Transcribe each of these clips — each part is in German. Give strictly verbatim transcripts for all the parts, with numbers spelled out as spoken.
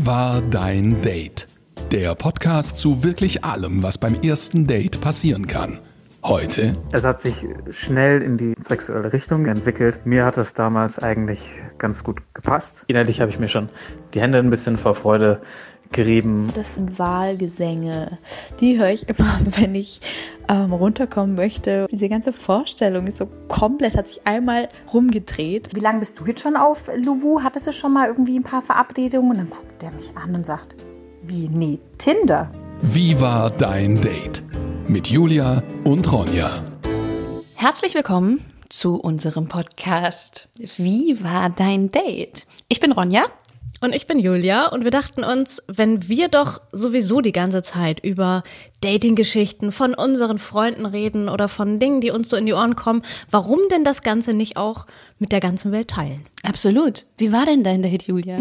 Wie war dein Date? Der Podcast zu wirklich allem, was beim ersten Date passieren kann. Heute. Es hat sich schnell in die sexuelle Richtung entwickelt. Mir hat es damals eigentlich ganz gut gepasst. Innerlich habe ich mir schon die Hände ein bisschen vor Freude gerieben. Das sind Wahlgesänge. Die höre ich immer, wenn ich ähm, runterkommen möchte. Diese ganze Vorstellung ist so komplett, hat sich einmal rumgedreht. Wie lange bist du jetzt schon auf Luwu? Hattest du schon mal irgendwie ein paar Verabredungen? Und dann guckt der mich an und sagt, wie, nee, Tinder. Wie war dein Date? Mit Julia und Ronja. Herzlich willkommen zu unserem Podcast. Wie war dein Date? Ich bin Ronja. Und ich bin Julia und wir dachten uns, wenn wir doch sowieso die ganze Zeit über Dating-Geschichten von unseren Freunden reden oder von Dingen, die uns so in die Ohren kommen, warum denn das Ganze nicht auch mit der ganzen Welt teilen? Absolut. Wie war denn dein Date, Julia?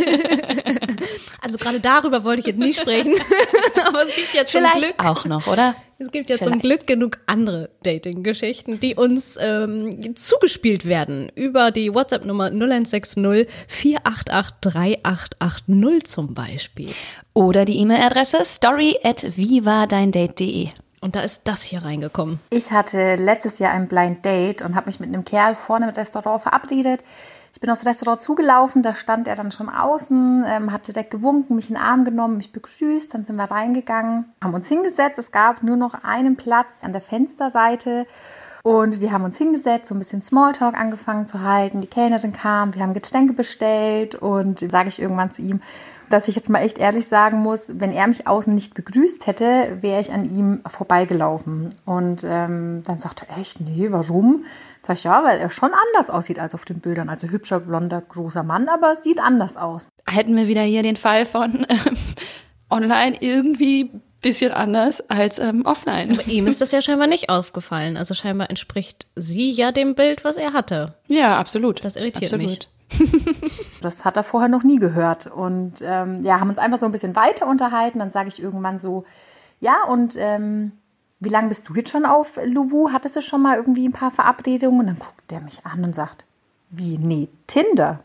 Also gerade darüber wollte ich jetzt nicht sprechen, aber es gibt ja zum Vielleicht Glück auch noch, oder? Es gibt ja Vielleicht. zum Glück genug andere Dating-Geschichten, die uns ähm, zugespielt werden über die WhatsApp-Nummer null eins sechs null vier acht acht drei acht acht null zum Beispiel. Oder die E-Mail-Adresse story at wie war dein date punkt de. Und da ist das hier reingekommen. Ich hatte letztes Jahr ein Blind Date und habe mich mit einem Kerl vorne im Restaurant verabredet. Ich bin aufs Restaurant zugelaufen, da stand er dann schon außen, ähm, hat direkt gewunken, mich in den Arm genommen, mich begrüßt. Dann sind wir reingegangen, haben uns hingesetzt. Es gab nur noch einen Platz an der Fensterseite. Und wir haben uns hingesetzt, so ein bisschen Smalltalk angefangen zu halten. Die Kellnerin kam, wir haben Getränke bestellt und dann sage ich irgendwann zu ihm, dass ich jetzt mal echt ehrlich sagen muss, wenn er mich außen nicht begrüßt hätte, wäre ich an ihm vorbeigelaufen. Und ähm, dann sagt er, echt, nee, warum? Sag ich, ja, weil er schon anders aussieht als auf den Bildern. Also hübscher, blonder, großer Mann, aber sieht anders aus. Hätten wir wieder hier den Fall von ähm, online irgendwie bisschen anders als ähm, offline. Aber ihm ist das ja scheinbar nicht aufgefallen. Also scheinbar entspricht sie ja dem Bild, was er hatte. Ja, absolut. Das irritiert absolut. mich. Das hat er vorher noch nie gehört. Und ähm, ja, haben uns einfach so ein bisschen weiter unterhalten. Dann sage ich irgendwann so, ja, und ähm, wie lange bist du jetzt schon auf Luwu? Hattest du schon mal irgendwie ein paar Verabredungen? Und dann guckt der mich an und sagt, wie, nee, Tinder.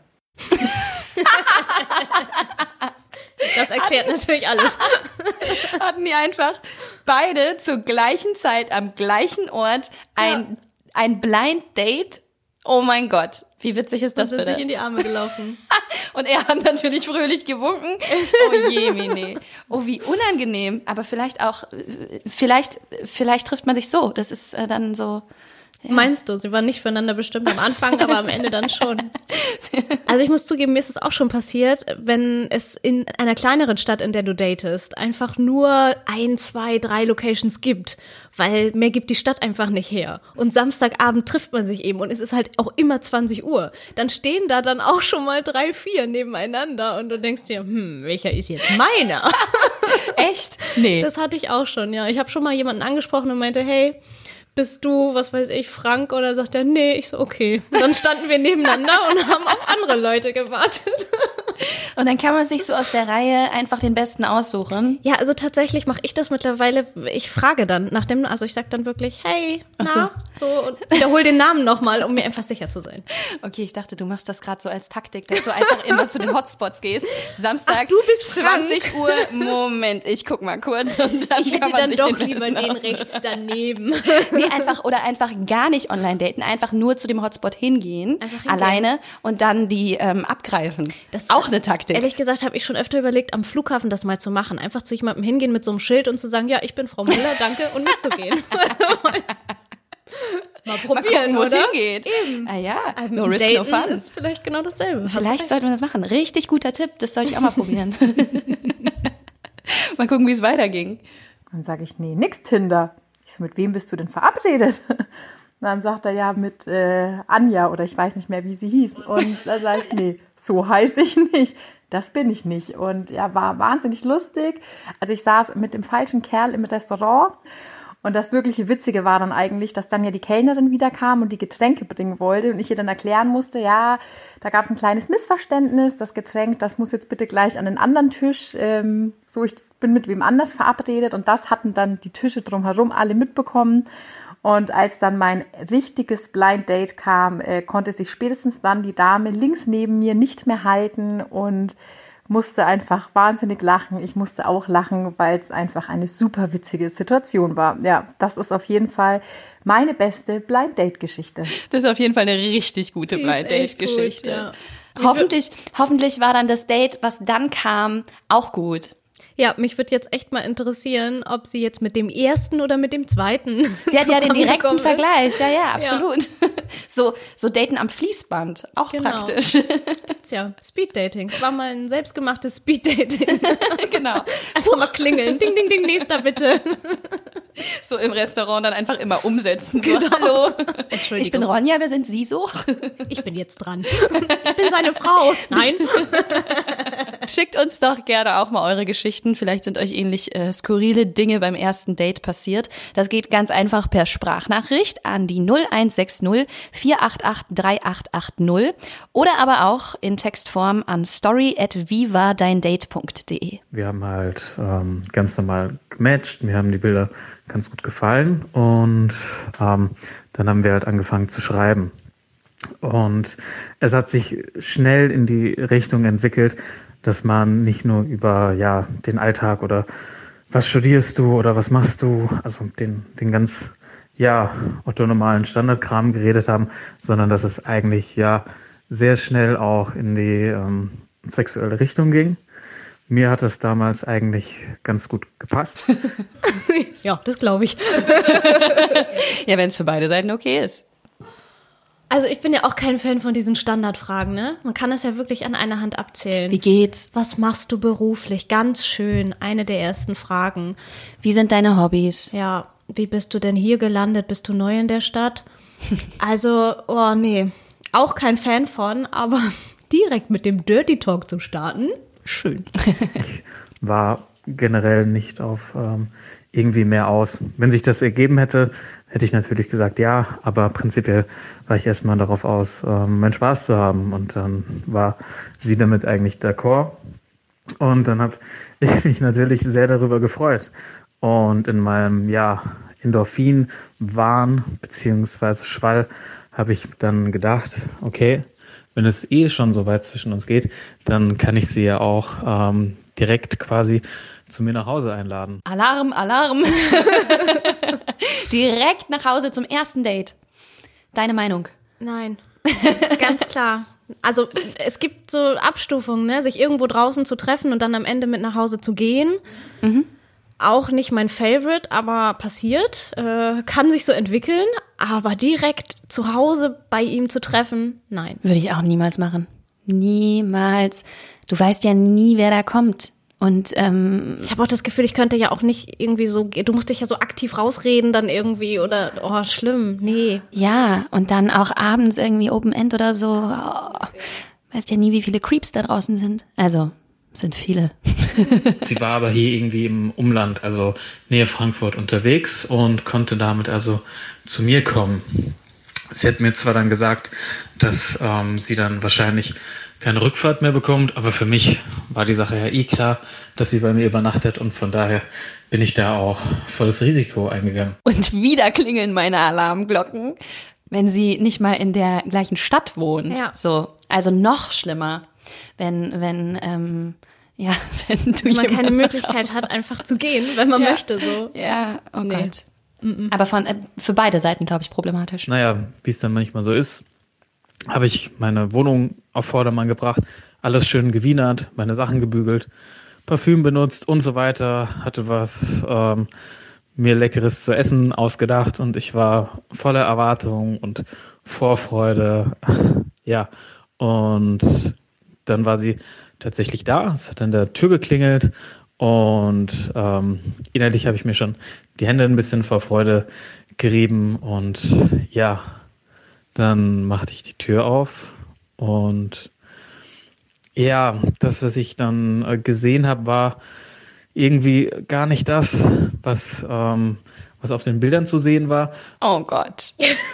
Das erklärt Hatten, natürlich alles. Hatten die einfach beide zur gleichen Zeit am gleichen Ort ein, ja. ein Blind Date? Oh mein Gott, wie witzig ist das bitte? Und sind sich in die Arme gelaufen. Und er hat natürlich fröhlich gewunken. Oh je, Mine. Oh, wie unangenehm. Aber vielleicht auch, vielleicht, vielleicht trifft man sich so. Das ist äh, dann so... Ja. Meinst du, sie waren nicht füreinander bestimmt am Anfang, aber am Ende dann schon? Also ich muss zugeben, mir ist es auch schon passiert, wenn es in einer kleineren Stadt, in der du datest, einfach nur ein, zwei, drei Locations gibt, weil mehr gibt die Stadt einfach nicht her. Und Samstagabend trifft man sich eben und es ist halt auch immer zwanzig Uhr. Dann stehen da dann auch schon mal drei, vier nebeneinander und du denkst dir, hm, welcher ist jetzt meiner? Echt? Nee. Das hatte ich auch schon, ja. Ich habe schon mal jemanden angesprochen und meinte, hey, bist du, was weiß ich, Frank? Oder sagt er, nee, ich so, okay. Und dann standen wir nebeneinander und haben auf andere Leute gewartet. Und dann kann man sich so aus der Reihe einfach den Besten aussuchen. Ja, also tatsächlich mache ich das mittlerweile, ich frage dann nach dem, also ich sag dann wirklich, hey, na, so, so und wiederhole den Namen nochmal, um mir einfach sicher zu sein. Okay, ich dachte, du machst das gerade so als Taktik, dass du einfach immer zu den Hotspots gehst. Samstag, du bist zwanzig Uhr, Moment, ich guck mal kurz und dann ich hätte kann man dann sich doch den lieber den rechts daneben. Nee, einfach, oder einfach gar nicht online daten, einfach nur zu dem Hotspot hingehen, hingehen. alleine und dann die ähm, abgreifen. Das ist auch eine Taktik. Ehrlich gesagt habe ich schon öfter überlegt, am Flughafen das mal zu machen. Einfach zu jemandem hingehen mit so einem Schild und zu sagen, ja, ich bin Frau Müller, danke, und mitzugehen. Mal probieren, wo es oder? hingeht. Eben. Ah ja, ähm, no risk, no fun. Ist vielleicht genau dasselbe. Vielleicht sollte man das machen. Richtig guter Tipp, das sollte ich auch mal probieren. Mal gucken, wie es weiterging. Dann sage ich, nee, nix Tinder. Ich so, mit wem bist du denn verabredet? Dann sagt er, ja, mit äh, Anja oder ich weiß nicht mehr, wie sie hieß. Und dann sage ich, nee, so heiße ich nicht. Das bin ich nicht. Und ja, war wahnsinnig lustig. Also ich saß mit dem falschen Kerl im Restaurant. Und das wirkliche Witzige war dann eigentlich, dass dann ja die Kellnerin wieder kam und die Getränke bringen wollte. Und ich ihr dann erklären musste, ja, da gab es ein kleines Missverständnis. Das Getränk, das muss jetzt bitte gleich an den anderen Tisch. Ähm, so, ich bin mit wem anders verabredet. Und das hatten dann die Tische drumherum alle mitbekommen. Und als dann mein richtiges Blind Date kam, äh, konnte sich spätestens dann die Dame links neben mir nicht mehr halten und musste einfach wahnsinnig lachen. Ich musste auch lachen, weil es einfach eine super witzige Situation war. Ja, das ist auf jeden Fall meine beste Blind-Date-Geschichte. Das ist auf jeden Fall eine richtig gute Die ist Blind-Date-Geschichte. echt gut, ja. Hoffentlich, hoffentlich war dann das Date, was dann kam, auch gut. Ja, mich würde jetzt echt mal interessieren, ob sie jetzt mit dem ersten oder mit dem zweiten Sie hat ja den direkten zusammengekommen ist. Vergleich, ja, ja, absolut. Ja. So, so Daten am Fließband, auch Genau. praktisch. Tja, Speeddating. Es war mal ein selbstgemachtes Speeddating. Genau. Einfach mal klingeln. Ding, ding, ding, nächster bitte. So im Restaurant dann einfach immer umsetzen. So, Genau. hallo, Entschuldigung. ich bin Ronja, wer sind Sie so? Ich bin jetzt dran. Ich bin seine Frau. Nein. Schickt uns doch gerne auch mal eure Geschichten. Vielleicht sind euch ähnlich äh, skurrile Dinge beim ersten Date passiert. Das geht ganz einfach per Sprachnachricht an die null eins sechs null vier acht acht drei acht acht null oder aber auch in Textform an story at wie war dein date punkt de. Wir haben halt ähm, ganz normal gematcht, mir haben die Bilder ganz gut gefallen und ähm, dann haben wir halt angefangen zu schreiben. Und es hat sich schnell in die Richtung entwickelt, dass man nicht nur über ja den Alltag oder was studierst du oder was machst du, also den den ganz ja orthonormalen Standardkram geredet haben, sondern dass es eigentlich ja sehr schnell auch in die ähm, sexuelle Richtung ging. Mir hat es damals eigentlich ganz gut gepasst. Ja, das glaube ich. Ja, wenn es für beide Seiten okay ist. Also ich bin ja auch kein Fan von diesen Standardfragen, ne? Man kann das ja wirklich an einer Hand abzählen. Wie geht's? Was machst du beruflich? Ganz schön, eine der ersten Fragen. Wie sind deine Hobbys? Ja, wie bist du denn hier gelandet? Bist du neu in der Stadt? Also, oh nee, auch kein Fan von, aber direkt mit dem Dirty Talk zu starten, schön. War generell nicht auf ähm, irgendwie mehr aus. Wenn sich das ergeben hätte, hätte ich natürlich gesagt ja, aber prinzipiell war ich erstmal darauf aus, ähm, meinen Spaß zu haben und dann war sie damit eigentlich d'accord und dann habe ich mich natürlich sehr darüber gefreut und in meinem ja Endorphin-Wahn beziehungsweise Schwall habe ich dann gedacht, okay, wenn es eh schon so weit zwischen uns geht, dann kann ich sie ja auch ähm, direkt quasi zu mir nach Hause einladen. Alarm, Alarm. Direkt nach Hause zum ersten Date. Deine Meinung? Nein, ganz klar. Also es gibt so Abstufungen, ne? Sich irgendwo draußen zu treffen und dann am Ende mit nach Hause zu gehen. Mhm. Auch nicht mein Favorite, aber passiert. Äh, kann sich so entwickeln. Aber direkt zu Hause bei ihm zu treffen, nein. Würde ich auch niemals machen. Niemals. Du weißt ja nie, wer da kommt. Und ähm, ich habe auch das Gefühl, ich könnte ja auch nicht irgendwie so, du musst dich ja so aktiv rausreden dann irgendwie oder, oh, schlimm, nee. Ja, und dann auch abends irgendwie Open End oder so. Oh, weißt ja nie, wie viele Creeps da draußen sind. Also, sind viele. Sie war aber hier irgendwie im Umland, also Nähe Frankfurt unterwegs und konnte damit also zu mir kommen. Sie hat mir zwar dann gesagt, dass ähm, sie dann wahrscheinlich keine Rückfahrt mehr bekommt, aber für mich war die Sache ja eh klar, dass sie bei mir übernachtet und von daher bin ich da auch volles Risiko eingegangen. Und wieder klingeln meine Alarmglocken, wenn sie nicht mal in der gleichen Stadt wohnt. Ja. So, also noch schlimmer, wenn wenn ähm, ja, wenn du wenn man keine jemanden Möglichkeit hat, einfach zu gehen, wenn man ja. möchte, so. Ja, oh Nee. Gott. Aber von äh, für beide Seiten, glaube ich, problematisch. Naja, wie es dann manchmal so ist, habe ich meine Wohnung auf Vordermann gebracht, alles schön gewienert, meine Sachen gebügelt, Parfüm benutzt und so weiter, hatte was ähm, mir Leckeres zu essen ausgedacht und ich war voller Erwartung und Vorfreude. Ja, und dann war sie tatsächlich da, es hat an der Tür geklingelt und ähm, innerlich habe ich mir schon die Hände ein bisschen vor Freude gerieben und ja, dann machte ich die Tür auf und ja, das, was ich dann äh, gesehen habe, war irgendwie gar nicht das, was, ähm, was auf den Bildern zu sehen war. Oh Gott.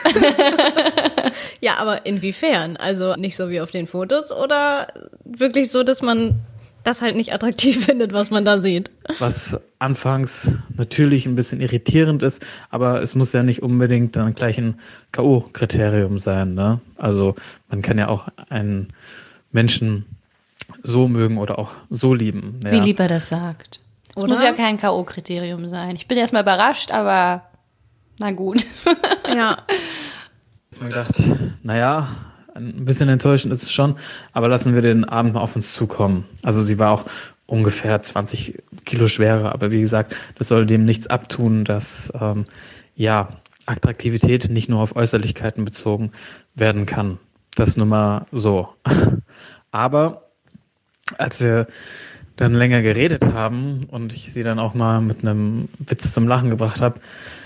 Ja, aber inwiefern? Also nicht so wie auf den Fotos oder wirklich so, dass man das halt nicht attraktiv findet, was man da sieht? Was anfangs natürlich ein bisschen irritierend ist, aber es muss ja nicht unbedingt dann gleich ein K O-Kriterium sein, ne? Also man kann ja auch einen Menschen so mögen oder auch so lieben. Ja. Wie lieb er das sagt. Das Oder? muss ja kein K O-Kriterium sein. Ich bin erstmal überrascht, aber na gut. Ja. Ich habe mir gedacht, naja, ein bisschen enttäuschend ist es schon, aber lassen wir den Abend mal auf uns zukommen. Also sie war auch ungefähr zwanzig Kilo schwerer, aber wie gesagt, das soll dem nichts abtun, dass ähm, ja Attraktivität nicht nur auf Äußerlichkeiten bezogen werden kann. Das nur mal so. Aber als wir dann länger geredet haben und ich sie dann auch mal mit einem Witz zum Lachen gebracht habe,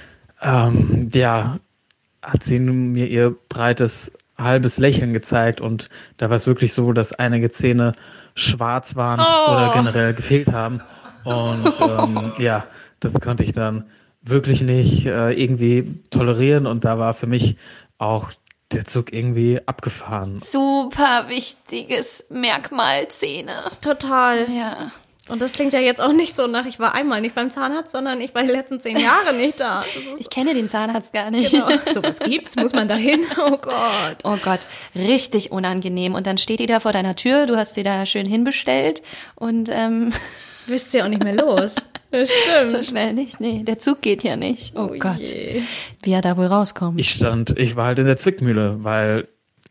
ähm, ja, hat sie mir ihr breites, halbes Lächeln gezeigt und da war es wirklich so, dass einige Zähne schwarz waren Oh. oder generell gefehlt haben und ähm, ja, das konnte ich dann wirklich nicht äh, irgendwie tolerieren und da war für mich auch der Zug irgendwie abgefahren. Super wichtiges Merkmal, Zähne. Total. Ja. Und das klingt ja jetzt auch nicht so nach, ich war einmal nicht beim Zahnarzt, sondern ich war die letzten zehn Jahre nicht da. Das ist Ich kenne den Zahnarzt gar nicht. genau. Sowas gibt's, muss man da hin? Oh Gott. Oh Gott, richtig unangenehm. Und dann steht die da vor deiner Tür, du hast sie da schön hinbestellt und ähm, Wisst ihr auch nicht mehr los. Das stimmt. so schnell nicht. Nee, der Zug geht ja nicht. Oh, Oh Gott, je. wie er da wohl rauskommt. Ich stand, ich war halt in der Zwickmühle, weil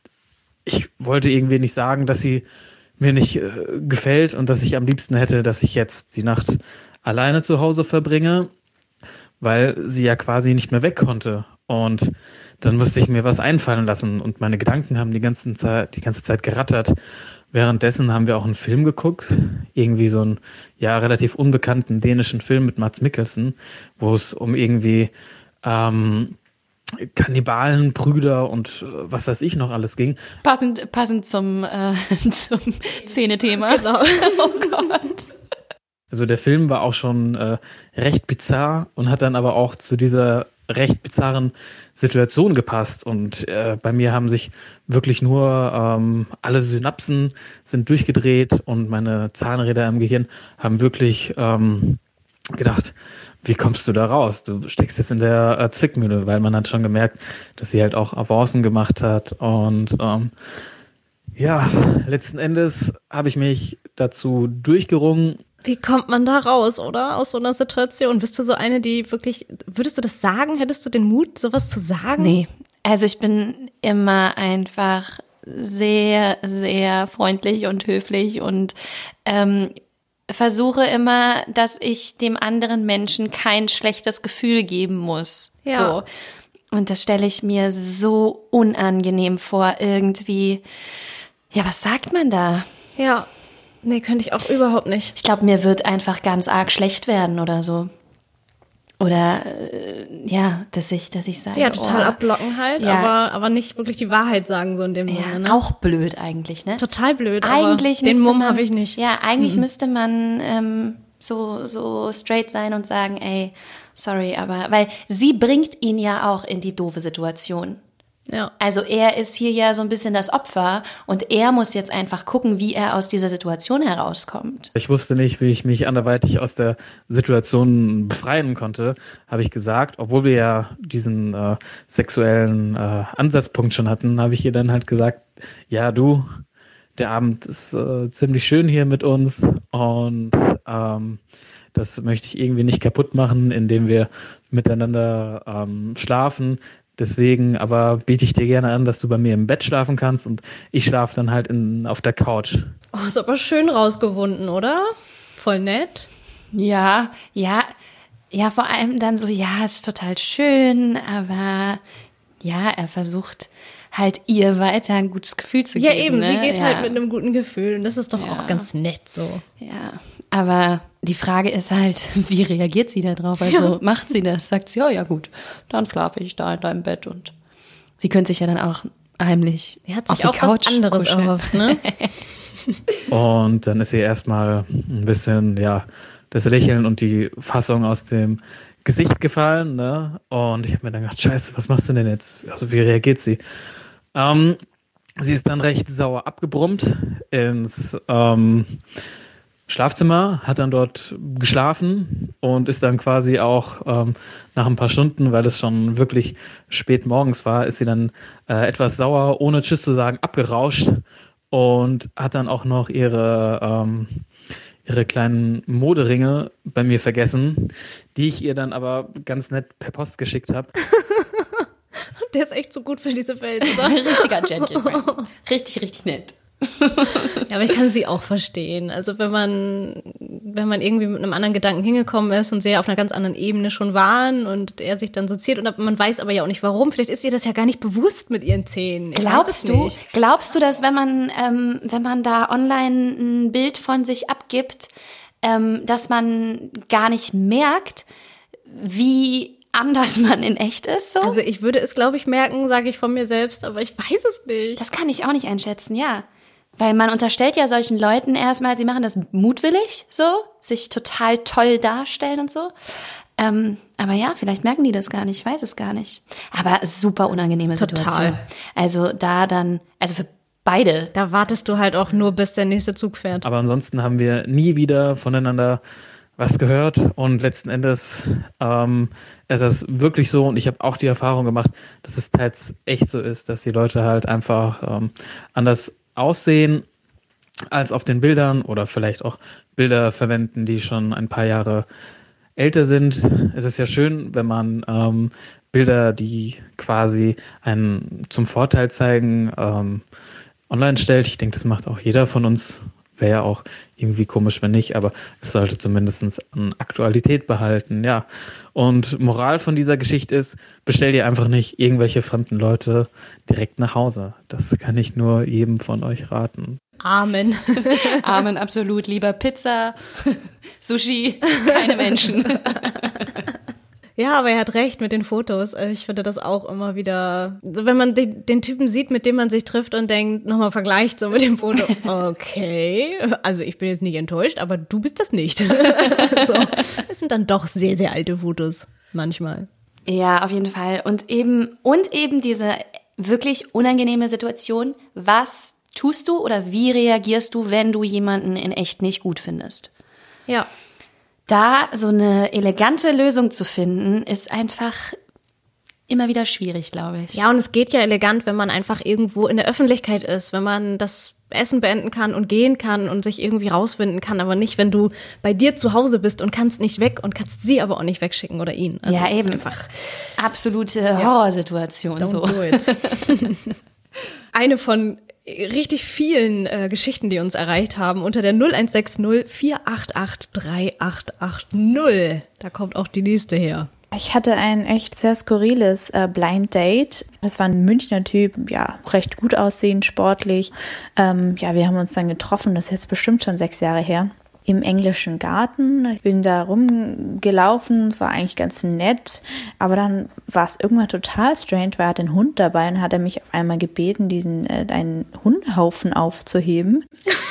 ich wollte irgendwie nicht sagen, dass sie mir nicht äh, gefällt und dass ich am liebsten hätte, dass ich jetzt die Nacht alleine zu Hause verbringe, weil sie ja quasi nicht mehr weg konnte. Und dann musste ich mir was einfallen lassen und meine Gedanken haben die ganze Zeit, die ganze Zeit gerattert. Währenddessen haben wir auch einen Film geguckt, irgendwie so einen ja relativ unbekannten dänischen Film mit Mads Mikkelsen, wo es um irgendwie ähm, Kannibalen, Brüder und äh, was weiß ich noch alles ging. Passend, passend zum, äh, zum Zähne-Thema. Genau. Oh Gott. Also der Film war auch schon äh, recht bizarr und hat dann aber auch zu dieser recht bizarren Situation gepasst. Und äh, bei mir haben sich wirklich nur ähm, alle Synapsen sind durchgedreht und meine Zahnräder im Gehirn haben wirklich ähm, gedacht, wie kommst du da raus? Du steckst jetzt in der äh, Zwickmühle, weil man hat schon gemerkt, dass sie halt auch Avancen gemacht hat. Und ähm, ja, letzten Endes habe ich mich dazu durchgerungen. Wie kommt man da raus, oder? Aus so einer Situation? Bist du so eine, die wirklich, würdest du das sagen? Hättest du den Mut, sowas zu sagen? Nee, also ich bin immer einfach sehr, sehr freundlich und höflich und ähm, versuche immer, dass ich dem anderen Menschen kein schlechtes Gefühl geben muss. Ja. So. Und das stelle ich mir so unangenehm vor, irgendwie. Ja, was sagt man da? Ja. Nee, könnte ich auch überhaupt nicht. Ich glaube, mir wird einfach ganz arg schlecht werden oder so. Oder äh, ja, dass ich, dass ich sage, Ja, total oh, abblocken halt, Ja. aber, aber nicht wirklich die Wahrheit sagen, so in dem ja, Sinne. Ne? auch blöd eigentlich, ne? Total blöd, Eigentlich aber den müsste Mumm man- habe ich nicht. Ja, eigentlich müsste man ähm, so, so straight sein und sagen, ey, sorry, aber, weil sie bringt ihn ja auch in die doofe Situation. Ja. Also er ist hier ja so ein bisschen das Opfer und er muss jetzt einfach gucken, wie er aus dieser Situation herauskommt. Ich wusste nicht, wie ich mich anderweitig aus der Situation befreien konnte, habe ich gesagt. Obwohl wir ja diesen äh, sexuellen äh, Ansatzpunkt schon hatten, habe ich ihr dann halt gesagt, ja du, der Abend ist äh, ziemlich schön hier mit uns und ähm, das möchte ich irgendwie nicht kaputt machen, indem wir miteinander ähm, schlafen. Deswegen aber biete ich dir gerne an, dass du bei mir im Bett schlafen kannst und ich schlafe dann halt in, auf der Couch. Oh, ist aber schön rausgewunden, oder? Voll nett. Ja, ja, ja, vor allem dann so, ja, ist total schön, aber ja, er versucht halt ihr weiter ein gutes Gefühl zu Ja, geben. eben, ne? sie geht ja. halt mit einem guten Gefühl und das ist doch Ja. auch ganz nett so. Ja, aber die Frage ist halt, wie reagiert sie da drauf? Also Ja. macht sie das? Sagt sie, oh ja gut, dann schlafe ich da in deinem Bett und sie könnte sich ja dann auch heimlich Er hat auf sich die auch Couch was anderes kuscheln. erhofft, ne? Und dann ist ihr erstmal ein bisschen, ja, das Lächeln und die Fassung aus dem Gesicht gefallen, ne? Und ich habe mir dann gedacht, scheiße, was machst du denn jetzt? Also wie reagiert sie? Ähm, sie ist dann recht sauer abgebrummt ins ähm, Schlafzimmer, hat dann dort geschlafen und ist dann quasi auch ähm, nach ein paar Stunden, weil es schon wirklich spät morgens war, ist sie dann äh, etwas sauer, ohne Tschüss zu sagen, abgerauscht. und hat dann auch noch ihre, ähm, ihre kleinen Moderinge bei mir vergessen, die ich ihr dann aber ganz nett per Post geschickt habe. Der ist echt so gut für diese Welt, oder? Richtiger Gentleman. Richtig, richtig nett. Ja, aber ich kann sie auch verstehen. Also wenn man, wenn man irgendwie mit einem anderen Gedanken hingekommen ist und sie auf einer ganz anderen Ebene schon waren und er sich dann so ziert und man weiß aber ja auch nicht warum. Vielleicht ist ihr das ja gar nicht bewusst mit ihren Zähnen. Ich Glaubst du, glaubst du, dass wenn man, ähm, wenn man da online ein Bild von sich abgibt, ähm, dass man gar nicht merkt, wie anders man in echt ist? So? Also ich würde es, glaube ich, merken, sage ich von mir selbst, aber ich weiß es nicht. Das kann ich auch nicht einschätzen, ja. Weil man unterstellt ja solchen Leuten erstmal, sie machen das mutwillig, so, sich total toll darstellen und so. Ähm, aber ja, vielleicht merken die das gar nicht, ich weiß es gar nicht. Aber super unangenehme Situation. Total. Also da dann, also für beide. Da wartest du halt auch nur, bis der nächste Zug fährt. Aber ansonsten haben wir nie wieder voneinander was gehört und letzten Endes ähm, ist das wirklich so und ich habe auch die Erfahrung gemacht, dass es teils echt so ist, dass die Leute halt einfach ähm, anders aussehen als auf den Bildern oder vielleicht auch Bilder verwenden, die schon ein paar Jahre älter sind. Es ist ja schön, wenn man ähm, Bilder, die quasi einen zum Vorteil zeigen, ähm, online stellt. Ich denke, das macht auch jeder von uns. Wäre ja auch irgendwie komisch, wenn nicht, aber es sollte zumindest an Aktualität behalten, ja. Und Moral von dieser Geschichte ist, bestell dir einfach nicht irgendwelche fremden Leute direkt nach Hause. Das kann ich nur jedem von euch raten. Amen. Amen, absolut. Lieber Pizza, Sushi, keine Menschen. Ja, aber er hat recht mit den Fotos. Ich finde das auch immer wieder, so wenn man den, den Typen sieht, mit dem man sich trifft und denkt, nochmal vergleicht so mit dem Foto. Okay, also ich bin jetzt nicht enttäuscht, aber du bist das nicht. So, es sind dann doch sehr, sehr alte Fotos manchmal. Ja, auf jeden Fall. Und eben, und eben diese wirklich unangenehme Situation. Was tust du oder wie reagierst du, wenn du jemanden in echt nicht gut findest? Ja. Da so eine elegante Lösung zu finden, ist einfach immer wieder schwierig, glaube ich. Ja, und es geht ja elegant, wenn man einfach irgendwo in der Öffentlichkeit ist, wenn man das Essen beenden kann und gehen kann und sich irgendwie rausfinden kann, aber nicht, wenn du bei dir zu Hause bist und kannst nicht weg und kannst sie aber auch nicht wegschicken oder ihn. Also ja, eben. Einfach absolute Horrorsituation. Don't so. do it. Eine von richtig vielen äh, Geschichten, die uns erreicht haben, unter der null eins sechs null vier acht acht drei acht acht null. Da kommt auch die nächste her. Ich hatte ein echt sehr skurriles äh, Blind Date. Das war ein Münchner Typ, ja, recht gut aussehend, sportlich. Ähm, ja, wir haben uns dann getroffen, das ist jetzt bestimmt schon sechs Jahre her, im englischen Garten. Ich bin da rumgelaufen, es war eigentlich ganz nett, aber dann war es irgendwann total strange, weil er hat den Hund dabei und hat er mich auf einmal gebeten, diesen äh, einen Hundehaufen aufzuheben.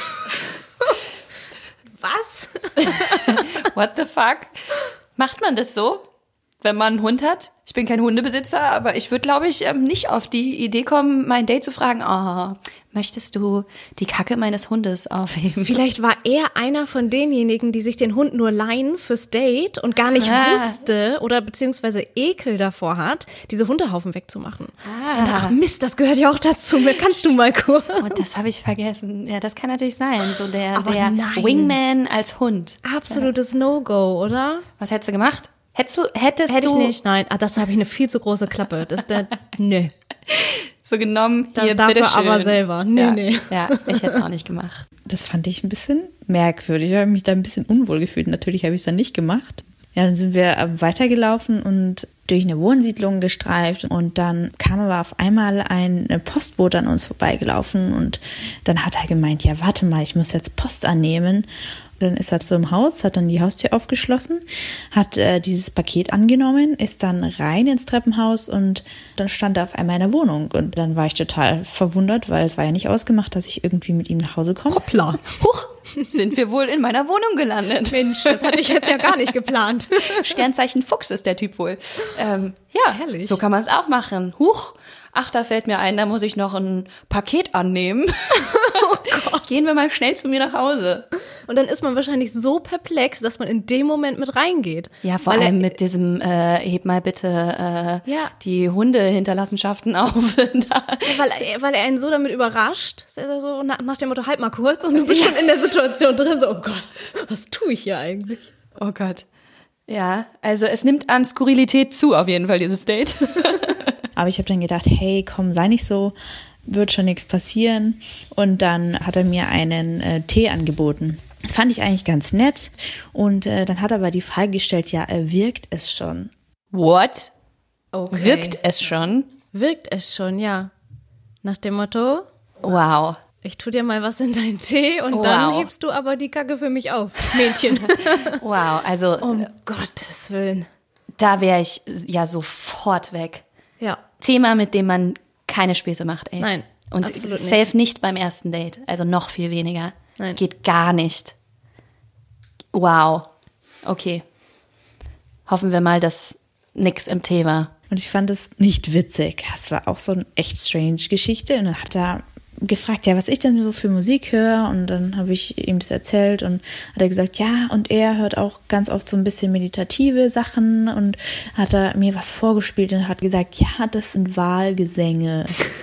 Was? What the fuck? Macht man das so, wenn man einen Hund hat? Ich bin kein Hundebesitzer, aber ich würde, glaube ich, nicht auf die Idee kommen, mein Date zu fragen, oh, möchtest du die Kacke meines Hundes aufheben? Vielleicht war er einer von denjenigen, die sich den Hund nur leihen fürs Date und gar nicht ah. wusste oder beziehungsweise Ekel davor hat, diese Hundehaufen wegzumachen. Ah. Ich dachte, ach Mist, das gehört ja auch dazu. Kannst du mal kurz? Und das habe ich vergessen. Ja, das kann natürlich sein. So der, Aber der nein. Wingman als Hund. Absolutes No-Go, oder? Was hättest du gemacht? Hättest du, hättest Hätte ich du nicht, nein. Ah, das habe ich eine viel zu große Klappe. Das der, nö. so genommen, Da hier, darf er bitteschön. aber selber. Nee, ja, nee. Ja, ich hätte es auch nicht gemacht. Das fand ich ein bisschen merkwürdig. Ich habe mich da ein bisschen unwohl gefühlt. Natürlich habe ich es dann nicht gemacht. Ja, dann sind wir weitergelaufen und durch eine Wohnsiedlung gestreift und dann kam aber auf einmal ein Postbote an uns vorbeigelaufen und dann hat er gemeint, ja, warte mal, ich muss jetzt Post annehmen. Dann ist er zu im Haus, hat dann die Haustür aufgeschlossen, hat äh, dieses Paket angenommen, ist dann rein ins Treppenhaus und dann stand er auf einmal in der Wohnung. Und dann war ich total verwundert, weil es war ja nicht ausgemacht, dass ich irgendwie mit ihm nach Hause komme. Hoppla. Huch, sind wir wohl in meiner Wohnung gelandet. Mensch, das hatte ich jetzt ja gar nicht geplant. Sternzeichen Fuchs ist der Typ wohl. Ähm, ja, Herrlich. so kann man es auch machen. Huch, ach, da fällt mir ein, da muss ich noch ein Paket annehmen. Oh Gott. Gehen wir mal schnell zu mir nach Hause. Und dann ist man wahrscheinlich so perplex, dass man in dem Moment mit reingeht. Ja, vor Weil allem er, mit diesem, äh, heb mal bitte äh, Ja. die Hundehinterlassenschaften auf. Da. weil, er, weil er einen so damit überrascht, ist er so nach, nach dem Motto, halt mal kurz und du bist schon in der Situation drin, so, oh Gott, was tue ich hier eigentlich? Oh Gott. Ja, also es nimmt an Skurrilität zu, auf jeden Fall, dieses Date. Aber ich habe dann gedacht, hey, komm, sei nicht so, wird schon nichts passieren. Und dann hat er mir einen äh, Tee angeboten. Das fand ich eigentlich ganz nett. Und äh, dann hat er aber die Frage gestellt, ja, äh, wirkt es schon? What? Okay. Wirkt es schon? Wirkt es schon, ja. Nach dem Motto, Wow. ich tu dir mal was in deinen Tee und Wow. dann hebst du aber die Kacke für mich auf, Mädchen. Wow, also Um Gottes Willen. da wäre ich ja sofort weg. Ja. Thema, mit dem man keine Späße macht, ey. Nein, Und absolut safe nicht. nicht beim ersten Date, also noch viel weniger. Nein. Geht gar nicht. Wow. Okay. Hoffen wir mal, dass nix im Tee war. Und ich fand es nicht witzig. Es war auch so eine echt strange Geschichte. Und dann hat er gefragt, ja, was ich denn so für Musik höre. Und dann habe ich ihm das erzählt und hat er gesagt, ja, und er hört auch ganz oft so ein bisschen meditative Sachen. Und hat er mir was vorgespielt und hat gesagt, ja, das sind Wahlgesänge.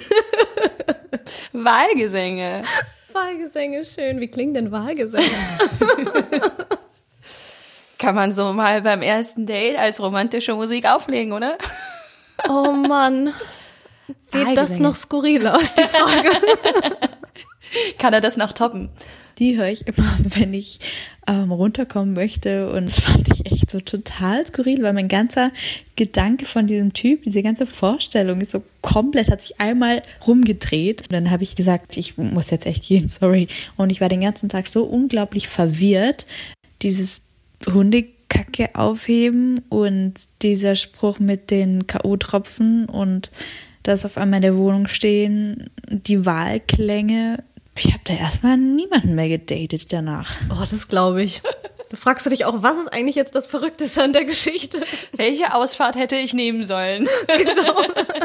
Wahlgesänge. Wahlgesänge, schön. Wie klingen denn Wahlgesänge? Kann man so mal beim ersten Date als romantische Musik auflegen, oder? Oh Mann. Geht das Wahlgesänge. noch skurriler aus, die Frage? Kann er das noch toppen? Die höre ich immer, wenn ich ähm, runterkommen möchte. Und das fand ich echt so total skurril, weil mein ganzer Gedanke von diesem Typ, diese ganze Vorstellung ist so komplett, hat sich einmal rumgedreht. Und dann habe ich gesagt, ich muss jetzt echt gehen, sorry. Und ich war den ganzen Tag so unglaublich verwirrt. Dieses Hundekacke aufheben und dieser Spruch mit den K O-Tropfen und dass auf einmal in der Wohnung stehen, die Wahlklänge. Ich habe da erstmal niemanden mehr gedatet danach. Oh, das glaube ich. Da fragst du dich auch, was ist eigentlich jetzt das Verrückteste an der Geschichte? Welche Ausfahrt hätte ich nehmen sollen? Genau.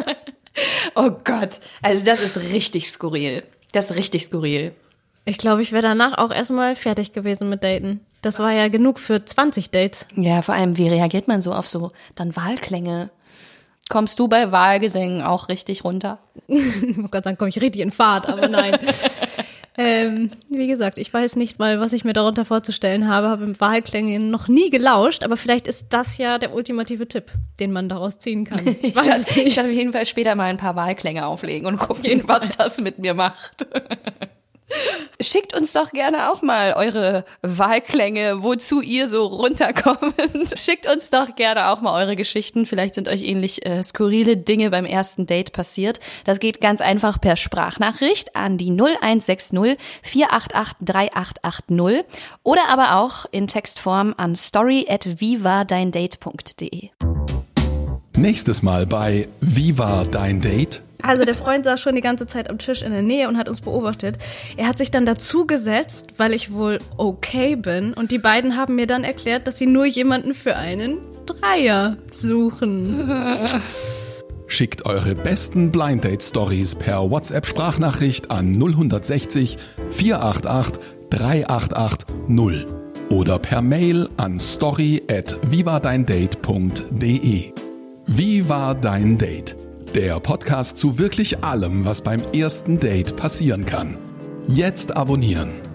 Oh Gott. Also das ist richtig skurril. Das ist richtig skurril. Ich glaube, ich wäre danach auch erstmal fertig gewesen mit Daten. Das war ja genug für zwanzig Dates. Ja, vor allem, wie reagiert man so auf so dann Wahlklänge? Kommst du bei Wahlgesängen auch richtig runter? Ich wollte gerade sagen, komme ich richtig in Fahrt, aber nein. ähm, wie gesagt, ich weiß nicht mal, was ich mir darunter vorzustellen habe. Habe im Wahlklänge noch nie gelauscht, aber vielleicht ist das ja der ultimative Tipp, den man daraus ziehen kann. Ich Ich weiß werde es nicht. ich werd auf jeden Fall später mal ein paar Wahlklänge auflegen und gucken, was das mit mir macht. Schickt uns doch gerne auch mal eure Wahlklänge, wozu ihr so runterkommt. Schickt uns doch gerne auch mal eure Geschichten. Vielleicht sind euch ähnlich äh, skurrile Dinge beim ersten Date passiert. Das geht ganz einfach per Sprachnachricht an die null eins sechs null vier acht acht drei acht acht null oder aber auch in Textform an story at wie war dein date punkt de. Nächstes Mal bei Wie war dein Date? Also der Freund saß schon die ganze Zeit am Tisch in der Nähe und hat uns beobachtet. Er hat sich dann dazu gesetzt, weil ich wohl okay bin. Und die beiden haben mir dann erklärt, dass sie nur jemanden für einen Dreier suchen. Schickt eure besten Blind Date Stories per WhatsApp-Sprachnachricht an null sechzig vier acht acht drei acht acht null oder per Mail an story at wie war dein date punkt de. Wie war dein Date? Der Podcast zu wirklich allem, was beim ersten Date passieren kann. Jetzt abonnieren.